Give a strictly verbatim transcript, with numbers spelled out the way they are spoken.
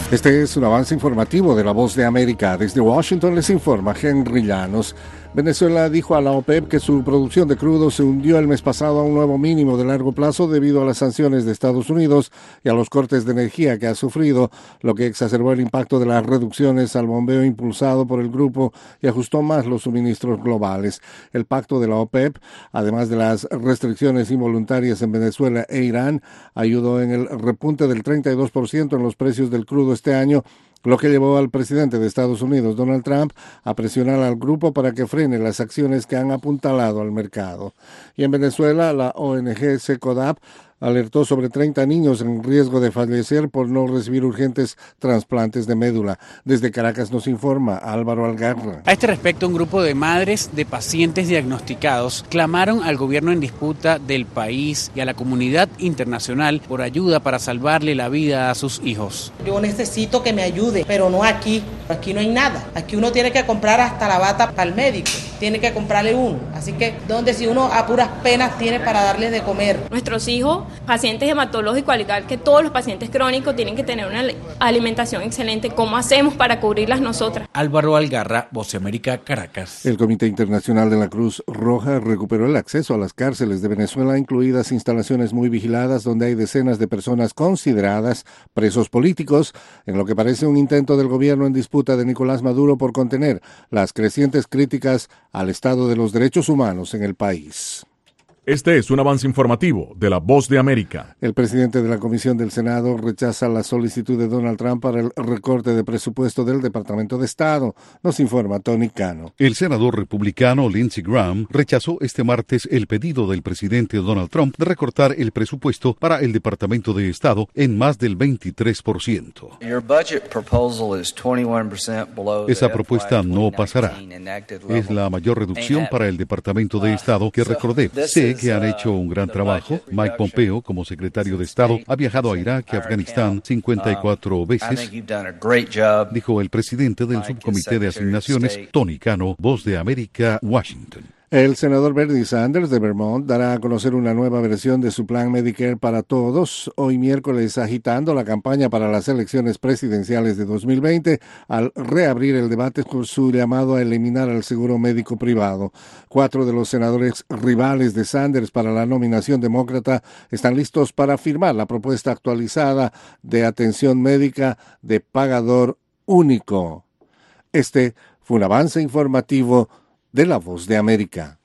Este es un avance informativo de La Voz de América. Desde Washington les informa Henry Llanos. Venezuela dijo a la OPEP que su producción de crudo se hundió el mes pasado a un nuevo mínimo de largo plazo debido a las sanciones de Estados Unidos y a los cortes de energía que ha sufrido, lo que exacerbó el impacto de las reducciones al bombeo impulsado por el grupo y ajustó más los suministros globales. El pacto de la OPEP, además de las restricciones involuntarias en Venezuela e Irán, ayudó en el repunte del treinta y dos por ciento en los precios del crudo este año, lo que llevó al presidente de Estados Unidos, Donald Trump, a presionar al grupo para que frene las acciones que han apuntalado al mercado. Y en Venezuela, la O N G SECODAP alertó sobre treinta niños en riesgo de fallecer por no recibir urgentes trasplantes de médula. Desde Caracas nos informa Álvaro Algarra. A este respecto, un grupo de madres de pacientes diagnosticados clamaron al gobierno en disputa del país y a la comunidad internacional por ayuda para salvarle la vida a sus hijos. Yo necesito que me ayude, pero no aquí. Aquí no hay nada. Aquí uno tiene que comprar hasta la bata para el médico. Tiene que comprarle uno. Así que, donde si uno a puras penas tiene para darles de comer. Nuestros hijos, pacientes hematológicos, al igual que todos los pacientes crónicos, tienen que tener una alimentación excelente. ¿Cómo hacemos para cubrirlas nosotras? Álvaro Algarra, Voz de América, Caracas. El Comité Internacional de la Cruz Roja recuperó el acceso a las cárceles de Venezuela, incluidas instalaciones muy vigiladas donde hay decenas de personas consideradas presos políticos, en lo que parece un intento del gobierno en disputa de Nicolás Maduro por contener las crecientes críticas al estado de los derechos humanos en el país. Este es un avance informativo de La Voz de América. El presidente de la Comisión del Senado rechaza la solicitud de Donald Trump para el recorte de presupuesto del Departamento de Estado. Nos informa Tony Cano. El senador republicano Lindsey Graham rechazó este martes el pedido del presidente Donald Trump de recortar el presupuesto para el Departamento de Estado en más del veintitrés por ciento. Esa propuesta no pasará. Es la mayor reducción para el Departamento de Estado que recordé. Sé que han hecho un gran trabajo. Mike Pompeo, como secretario de Estado, ha viajado a Irak y Afganistán cincuenta y cuatro veces, dijo el presidente del subcomité de asignaciones, Tony Cano, Voz de América, Washington. El senador Bernie Sanders de Vermont dará a conocer una nueva versión de su plan Medicare para todos, hoy miércoles agitando la campaña para las elecciones presidenciales de dos mil veinte al reabrir el debate por su llamado a eliminar el seguro médico privado. Cuatro de los senadores rivales de Sanders para la nominación demócrata están listos para firmar la propuesta actualizada de atención médica de pagador único. Este fue un avance informativo de La Voz de América.